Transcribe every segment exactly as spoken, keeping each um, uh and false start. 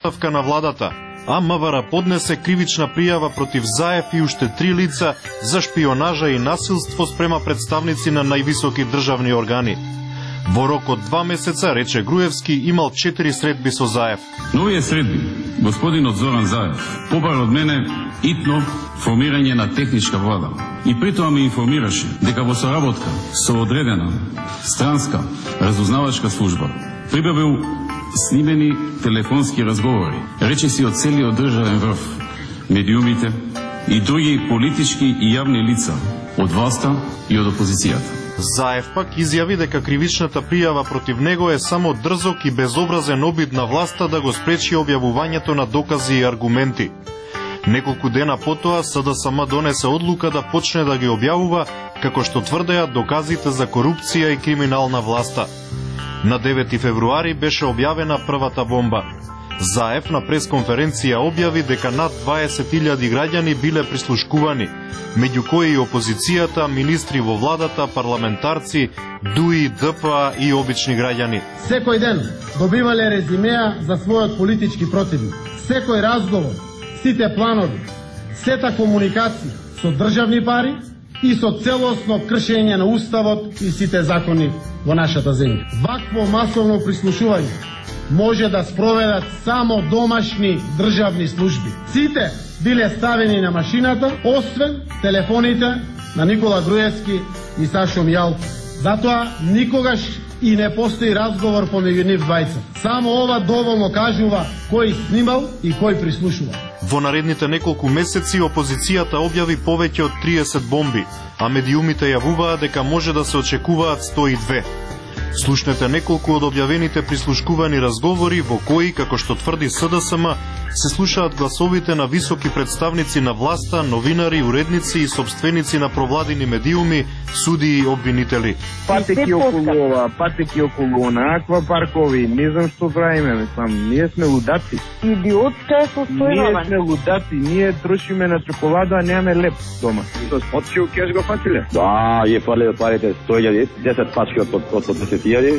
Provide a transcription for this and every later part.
оставка на владата, а МВР поднесе кривична пријава против Заев и уште три лица за шпионажа и насилство спрема представници на највисоки државни органи. Во рок од два месеца, рече Груевски, имал четири средби со Заев. Новиот средби, господинот Зоран Заев, побара од мене итно формирање на техничка влада. И притоа ме информираше дека во соработка со одредена странска разузнавачка служба прибавил снимени телефонски разговори, речиси од целиот државен врв, медиумите и други политички и јавни лица од власта и од опозицијата. Заев пак изјави дека кривичната пријава против него е само дрзок и безобразен обид на власта да го спречи објавувањето на докази и аргументи. Неколку дена потоа СДСМ донесе одлука да почне да ги објавува, како што тврдеа, доказите за корупција и криминал на власта. На девети февруари беше објавена првата бомба. Заев на пресконференција објави дека над дваесет илјади граѓани биле прислушкувани, меѓу кои и опозицијата, министри во владата, парламентарци, ДУИ, ДПА и обични граѓани. Секој ден добивале резимеа за својот политички противник. Секој разговор, сите планови, сета комуникација со државни пари и со целосно кршење на уставот и сите закони во нашата земја. Вакво масовно прислушување може да спроведат само домашни државни служби. Сите биле ставени на машината, освен телефоните на Никола Груевски и Сашо Мијалков. Затоа никогаш и не постои разговор помеѓу нив двајца. Само ова доволно кажува кој снимал и кој прислушува. Во наредните неколку месеци опозицијата објави повеќе од триесет бомби, а медиумите јавуваа дека може да се очекуваат сто и две. Слушнете неколку од објавените прислушкувани разговори во кои, како што тврди СДСМ, се слушаат гласовите на високи представници на власта, новинари, уредници и собственици на провладини медиуми, судии и обвинители. Патеки околу ова, патеки околу онаква паркови, не знам што правиме, мислам, ние сме лудаци. Идиотска е состојбава. Ние сме лудаци, ние трошиме на чоколада, а немаме леп дома. Отшил кеш го фатиле? Да, ја фале од парите сто илјади, десет пачки од од десет илјади.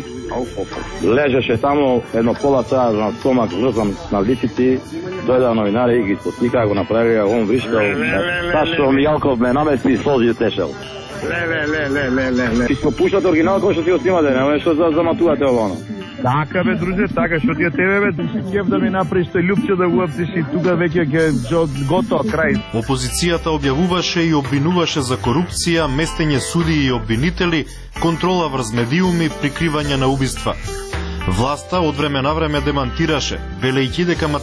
Лежеше само едно пола саат на стомак, врзам на лисици, дојда новинари и ги спотника, го направија, он вишкал, Сашо Мијалков ме намести и сложи тешел. Ле, ле, ле, ле, ле, ле, ле. Ти го пуштате оригинал кој што ти го снимате, нема што за заматувате ово. Така бе, друже, така, што ти е тебе, бе, кеф да ми направиш тој љупче да го апсиш и тука веќе ќе готово крај. Опозицијата објавуваше и обвинуваше за корупција, местење судии и обвинители, контрола врз медиуми, прикривање на убиства. Власта од време на време демантираше, велејќи дека